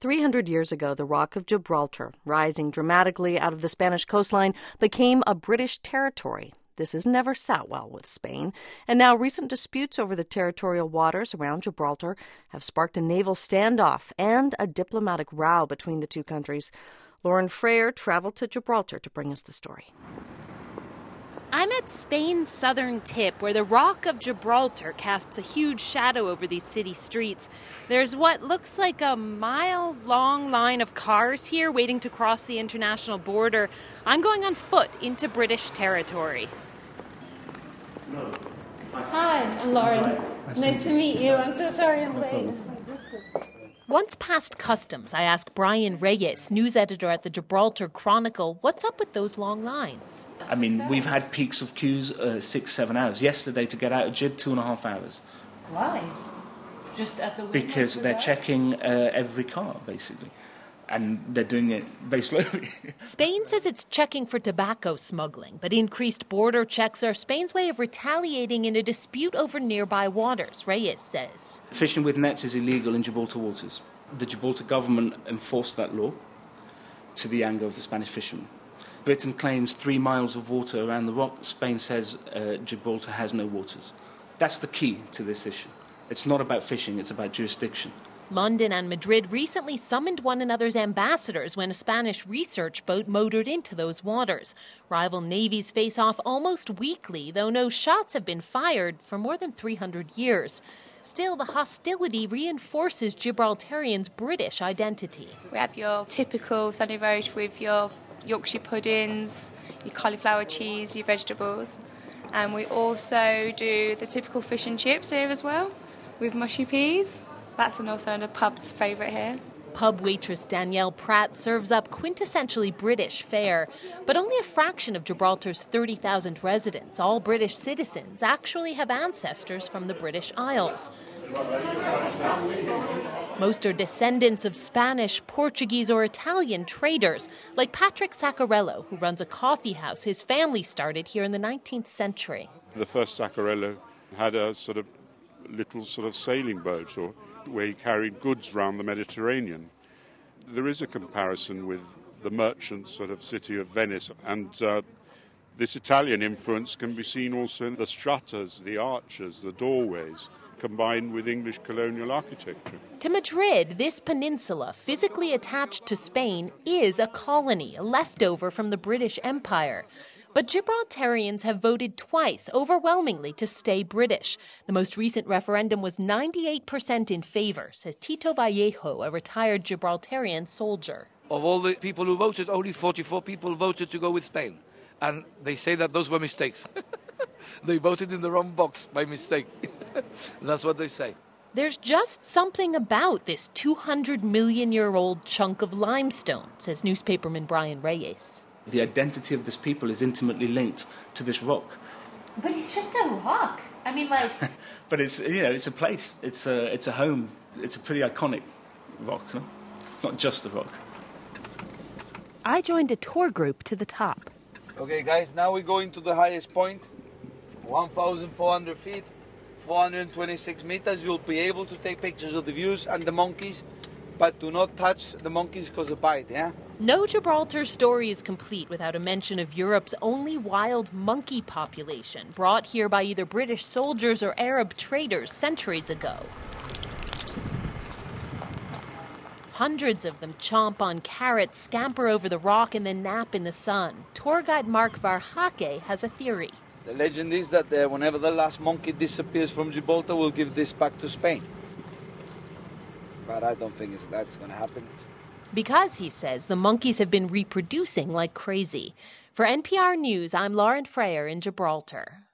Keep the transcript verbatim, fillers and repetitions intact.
three hundred years ago, the Rock of Gibraltar, rising dramatically out of the Spanish coastline, became a British territory. This has never sat well with Spain, and now recent disputes over the territorial waters around Gibraltar have sparked a naval standoff and a diplomatic row between the two countries. Lauren Freyer traveled to Gibraltar to bring us the story. I'm at Spain's southern tip, where the Rock of Gibraltar casts a huge shadow over these city streets. There's what looks like a mile-long line of cars here waiting to cross the international border. I'm going on foot into British territory. Hi, I'm Lauren. Nice to meet you. I'm so sorry I'm late. Once past customs, I ask Brian Reyes, news editor at the Gibraltar Chronicle, what's up with those long lines? I mean, we've had peaks of queues uh, six, seven hours. Yesterday, to get out of Gib, two and a half hours. Why? Just at the Because they're checking uh, every car, basically. And they're doing it very slowly. Spain says it's checking for tobacco smuggling, but increased border checks are Spain's way of retaliating in a dispute over nearby waters, Reyes says. Fishing with nets is illegal in Gibraltar waters. The Gibraltar government enforced that law to the anger of the Spanish fishermen. Britain claims three miles of water around the rock. Spain says uh, Gibraltar has no waters. That's the key to this issue. It's not about fishing, it's about jurisdiction. London and Madrid recently summoned one another's ambassadors when a Spanish research boat motored into those waters. Rival navies face off almost weekly, though no shots have been fired for more than three hundred years. Still, the hostility reinforces Gibraltarians' British identity. We have your typical Sunday roast with your Yorkshire puddings, your cauliflower cheese, your vegetables. And we also do the typical fish and chips here as well, with mushy peas. That's also the pub's favourite here. Pub waitress Danielle Pratt serves up quintessentially British fare, but only a fraction of Gibraltar's thirty thousand residents, all British citizens, actually have ancestors from the British Isles. Most are descendants of Spanish, Portuguese, or Italian traders, like Patrick Saccarello, who runs a coffee house his family started here in the nineteenth century. The first Saccarello had a sort of little sort of sailing boat, or where he carried goods around the Mediterranean. There is a comparison with the merchant sort of city of Venice, and uh, this Italian influence can be seen also in the strutters, the arches, the doorways, combined with English colonial architecture. To Madrid, this peninsula, physically attached to Spain, is a colony, a leftover from the British Empire. But Gibraltarians have voted twice, overwhelmingly, to stay British. The most recent referendum was ninety-eight percent in favor, says Tito Vallejo, a retired Gibraltarian soldier. Of all the people who voted, only forty-four people voted to go with Spain. And they say that those were mistakes. They voted in the wrong box by mistake. That's what they say. There's just something about this two hundred million year old chunk of limestone, says newspaperman Brian Reyes. The identity of this people is intimately linked to this rock. But it's just a rock. I mean, like... But it's, you know, it's a place. It's a, it's a home. It's a pretty iconic rock, no? Not just a rock. I joined a tour group to the top. Okay, guys, now we're going to the highest point, one thousand four hundred feet, four hundred twenty-six meters. You'll be able to take pictures of the views and the monkeys, but do not touch the monkeys because they bite, yeah? No Gibraltar story is complete without a mention of Europe's only wild monkey population, brought here by either British soldiers or Arab traders centuries ago. Hundreds of them chomp on carrots, scamper over the rock, and then nap in the sun. Tour guide Mark Varhake has a theory. The legend is that uh, whenever the last monkey disappears from Gibraltar, we'll give this back to Spain. But I don't think it's, that's going to happen. Because, he says, the monkeys have been reproducing like crazy. For N P R News, I'm Lauren Freyer in Gibraltar.